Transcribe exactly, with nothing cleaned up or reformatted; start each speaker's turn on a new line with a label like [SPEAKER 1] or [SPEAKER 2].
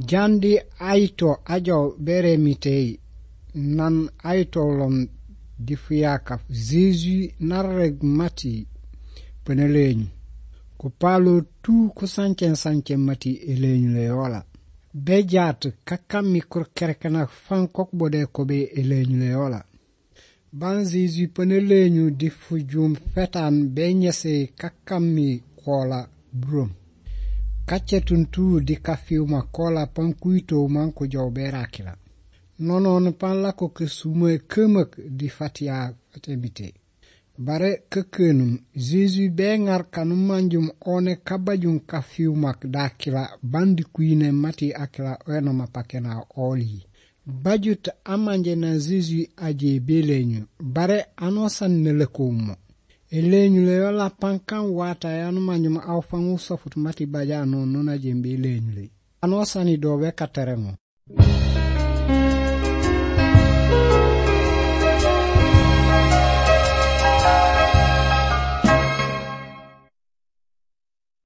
[SPEAKER 1] jandi aito ajo bere mitei nan aito lom di fiaka Jésus narreg mati peneleñu ko palo tu ko sanken sanken mati eleñu le yola be jat kakami kur kerkana fankok bode ko be eleñu le yola ban Jésus peneleñu di fujum fetan be nyese kakami kola brum kacetun tu di kafiuma kola pankuito manko jawbera kila nonon pan la ko ke sume kemek di fatia fatemite bare kekenum Jésus be ngar kanum manjum one kabajum kafiumak dakila bandi kuine mati akila eno mapakena oli bajut amanje na Jésus aje beleñu bare anosan nelekomo eleñu le yola pankan wata yanu manjum aw fangu sofut mati bajano nona jembe eleñu le anosani dobe kateremo